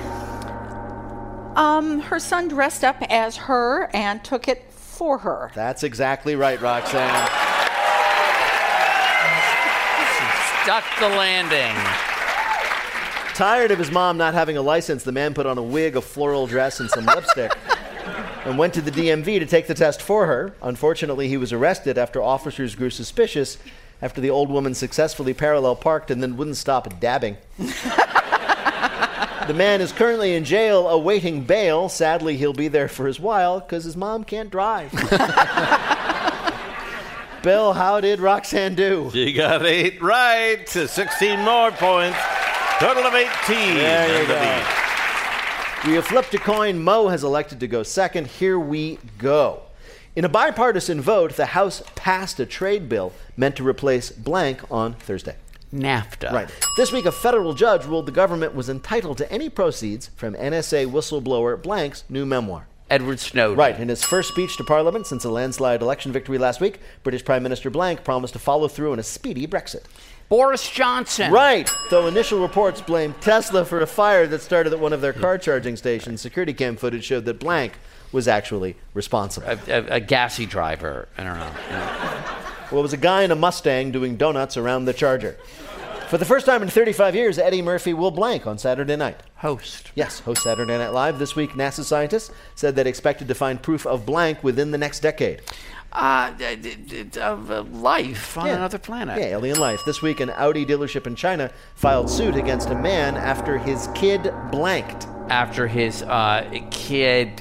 Her son dressed up as her and took it for her. That's exactly right, Roxanne. Stuck the landing. Tired of his mom not having a license, the man put on a wig, a floral dress, and some lipstick and went to the DMV to take the test for her. Unfortunately, he was arrested after officers grew suspicious after the old woman successfully parallel parked and then wouldn't stop dabbing. The man is currently in jail awaiting bail. Sadly, he'll be there for his while because his mom can't drive. Bill, how did Roxanne do? She got 8 right. 16 more points. Total of 18. There you go. We have flipped a coin. Mo has elected to go second. Here we go. In a bipartisan vote, the House passed a trade bill meant to replace blank on Thursday. NAFTA. Right. This week, a federal judge ruled the government was entitled to any proceeds from NSA whistleblower blank's new memoir. Edward Snowden. Right. In his first speech to Parliament since a landslide election victory last week, British Prime Minister blank promised to follow through on a speedy Brexit. Boris Johnson. Right. Though initial reports blamed Tesla for a fire that started at one of their car charging stations, security cam footage showed that blank was actually responsible. A gassy driver. I don't know. Well, it was a guy in a Mustang doing donuts around the charger. For the first time in 35 years, Eddie Murphy will blank on Saturday night. Host. Yes, host Saturday Night Live. This week, NASA scientists said they expected to find proof of blank within the next decade. life on another planet. Yeah, alien life. This week, an Audi dealership in China filed suit against a man after his kid blanked. After his kid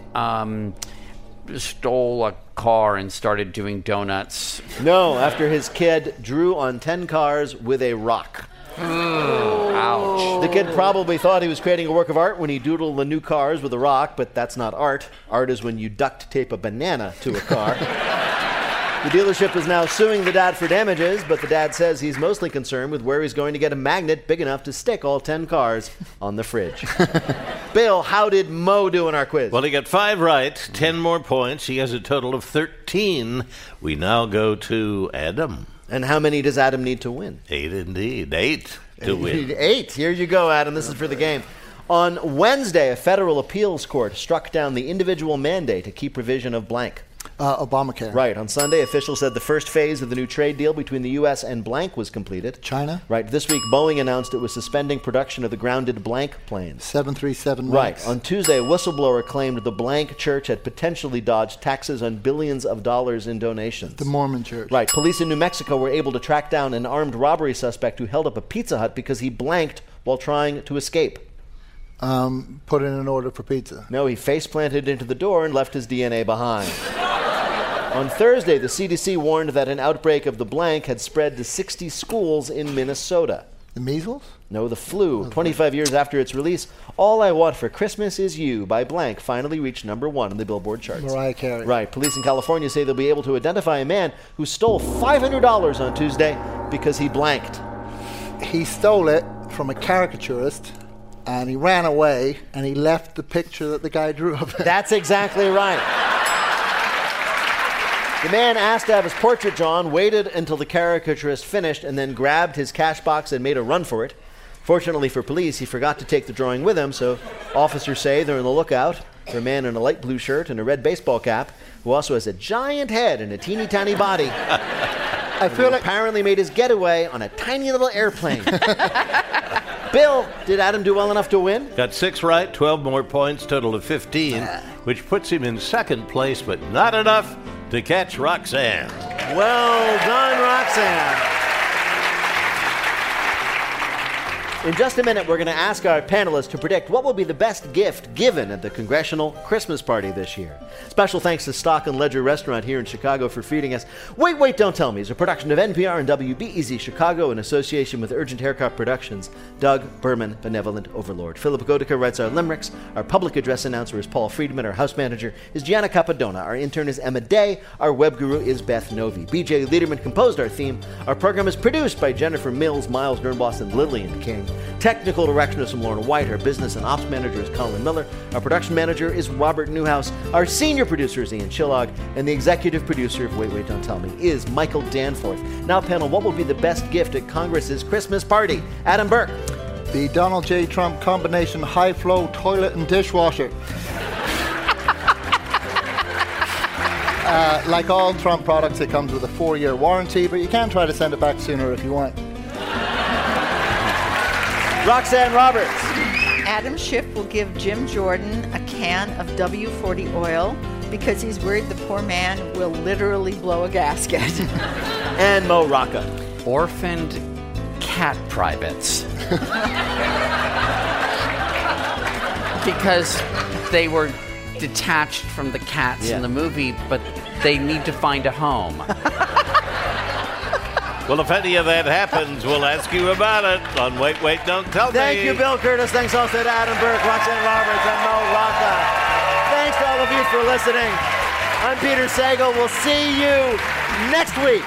stole a car and started doing donuts. No, after his kid drew on 10 cars with a rock. Ouch. The kid probably thought he was creating a work of art when he doodled the new cars with a rock, but that's not art. Art is when you duct tape a banana to a car. The dealership is now suing the dad for damages, but the dad says he's mostly concerned with where he's going to get a magnet big enough to stick all 10 cars on the fridge. Bill, how did Mo do in our quiz? Well, he got 5 right, 10 more points. He has a total of 13. We now go to Adam. And how many does Adam need to win? 8 indeed. 8 to win. 8. Here you go, Adam. This is for the game. On Wednesday, a federal appeals court struck down the individual mandate to keep provision of blank. Obamacare. Right. On Sunday, officials said the first phase of the new trade deal between the U.S. and blank was completed. China. Right. This week, Boeing announced it was suspending production of the grounded blank planes. 737 Right. MAX. On Tuesday, a whistleblower claimed the blank church had potentially dodged taxes on billions of dollars in donations. The Mormon church. Right. Police in New Mexico were able to track down an armed robbery suspect who held up a Pizza Hut because he blanked while trying to escape. Put in an order for pizza. No, he face-planted into the door and left his DNA behind. On Thursday, the CDC warned that an outbreak of the blank had spread to 60 schools in Minnesota. The measles? No, the flu. 25 years after its release, All I Want for Christmas Is You by blank finally reached number 1 on the Billboard charts. Mariah Carey. Right. Police in California say they'll be able to identify a man who stole $500 on Tuesday because he blanked. He stole it from a caricaturist, and he ran away, and he left the picture that the guy drew of it. That's exactly right. The man asked to have his portrait drawn, waited until the caricaturist finished, and then grabbed his cash box and made a run for it. Fortunately for police, he forgot to take the drawing with him, so officers say they're on the lookout for a man in a light blue shirt and a red baseball cap who also has a giant head and a teeny tiny body. I feel like apparently made his getaway on a tiny little airplane. Bill, did Adam do well enough to win? Got 6 right, 12 more points, total of 15, which puts him in second place, but not enough to catch Roxanne. Well done, Roxanne. In just a minute, we're going to ask our panelists to predict what will be the best gift given at the Congressional Christmas Party this year. Special thanks to Stock and Ledger Restaurant here in Chicago for feeding us. Wait, Wait, Don't Tell Me is a production of NPR and WBEZ Chicago in association with Urgent Haircut Productions. Doug Berman, Benevolent Overlord. Philip Gotica writes our limericks. Our public address announcer is Paul Friedman. Our house manager is Gianna Capadona. Our intern is Emma Day. Our web guru is Beth Novi. BJ Liederman composed our theme. Our program is produced by Jennifer Mills, Miles Nernbos, and Lillian King. Technical direction is from Lauren White. Our business and ops manager is Colin Miller. Our production manager is Robert Newhouse. Our senior producer is Ian Chillog. And the executive producer of Wait, Wait, Don't Tell Me is Michael Danforth. Now, panel, what will be the best gift at Congress's Christmas party? Adam Burke. The Donald J. Trump combination high-flow toilet and dishwasher. Like all Trump products, it comes with a 4-year warranty, but you can try to send it back sooner if you want. Roxanne Roberts. Adam Schiff will give Jim Jordan a can of W40 oil because he's worried the poor man will literally blow a gasket. And Mo Rocca. Orphaned cat privates. Because they were detached from the cats in the movie, but they need to find a home. Well, if any of that happens, we'll ask you about it on Wait, Wait, Don't Tell Me. Thank you, Bill Curtis. Thanks also to Adam Burke, Roxanne Roberts, and Mo Rocca. Thanks to all of you for listening. I'm Peter Sagal. We'll see you next week.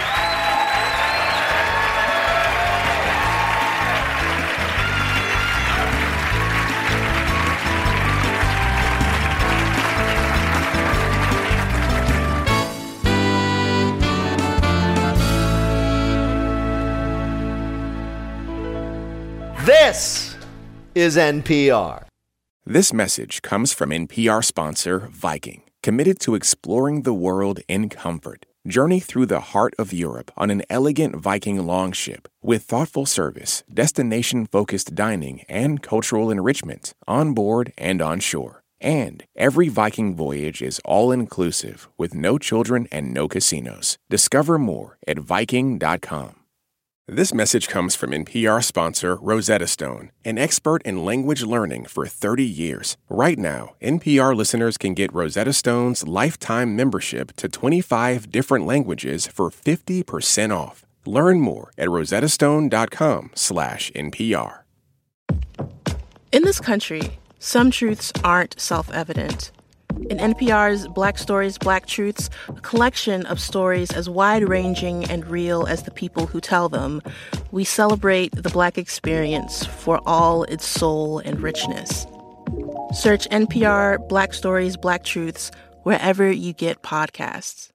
This is NPR. This message comes from NPR sponsor Viking, committed to exploring the world in comfort. Journey through the heart of Europe on an elegant Viking longship with thoughtful service, destination-focused dining, and cultural enrichment on board and on shore. And every Viking voyage is all-inclusive with no children and no casinos. Discover more at Viking.com. This message comes from NPR sponsor Rosetta Stone, an expert in language learning for 30 years. Right now, NPR listeners can get Rosetta Stone's lifetime membership to 25 different languages for 50% off. Learn more at rosettastone.com/NPR. In this country, some truths aren't self-evident. In NPR's Black Stories, Black Truths, a collection of stories as wide-ranging and real as the people who tell them, we celebrate the Black experience for all its soul and richness. Search NPR Black Stories, Black Truths wherever you get podcasts.